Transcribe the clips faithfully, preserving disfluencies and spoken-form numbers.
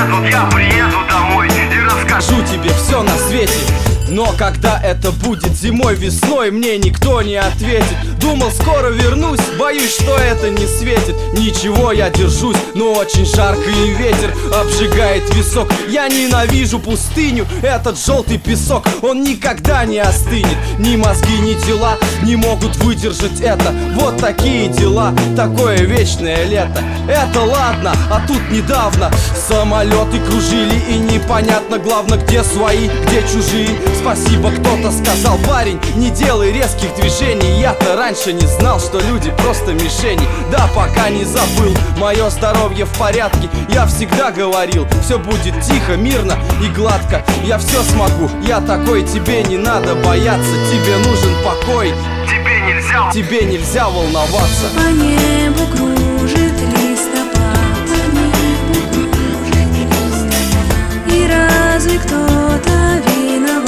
исчезнут, я приеду домой и расскажу тебе все на свете. Но когда это будет зимой, весной, мне никто не ответит. Думал, скоро вернусь, боюсь, что это не светит. Ничего, я держусь, но очень жарко и ветер обжигает висок. Я ненавижу пустыню, этот желтый песок, он никогда не остынет. Ни мозги, ни тела не могут выдержать это. Вот такие дела, такое вечное лето. Это ладно, а тут недавно самолеты кружили, и непонятно, главное, где свои, где чужие. Спасибо, кто-то сказал: парень, не делай резких движений. Я-то раньше не знал, что люди просто мишени. Да, пока не забыл, мое здоровье в порядке. Я всегда говорил, все будет тихо, мирно и гладко. Я все смогу, я такой, тебе не надо бояться. Тебе нужен покой, тебе нельзя, тебе нельзя волноваться. По небу кружит листопад, по небу кружит листопад. И разве кто-то виноват?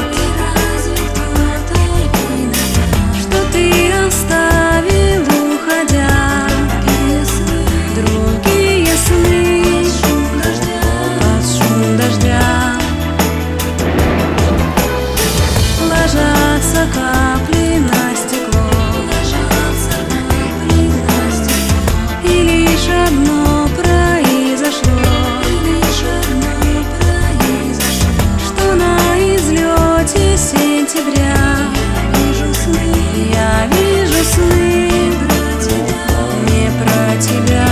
Оставил, уходя, другие сны под шум дождя. Ложатся капли на стекло, и лишь одно произошло, что на излете сентября я вижу сны про тебя, не про тебя.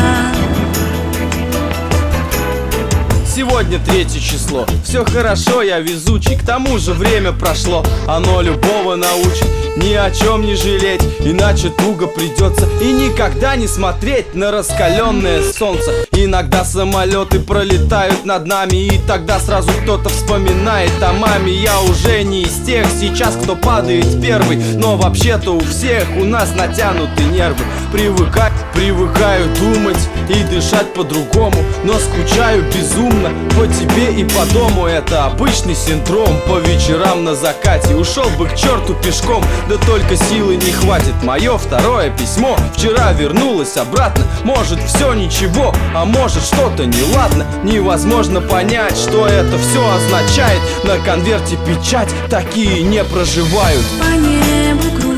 Сегодня третье число, все хорошо, я везучий. К тому же время прошло, оно любого научит ни о чем не жалеть, иначе туго придется. И никогда не смотреть на раскаленное солнце. Иногда самолеты пролетают над нами, и тогда сразу кто-то вспоминает о маме. Я уже не из тех сейчас, кто падает первый, но вообще-то у всех у нас натянуты нервы. Привыкаю, привыкаю думать и дышать по-другому, но скучаю безумно по тебе и по дому. Это обычный синдром. По вечерам на закате ушел бы к черту пешком, да только силы не хватит. Мое второе письмо вчера вернулось обратно. Может, все ничего, а может, что-то неладно. Невозможно понять, что это все означает. На конверте печать, такие не проживают. По небу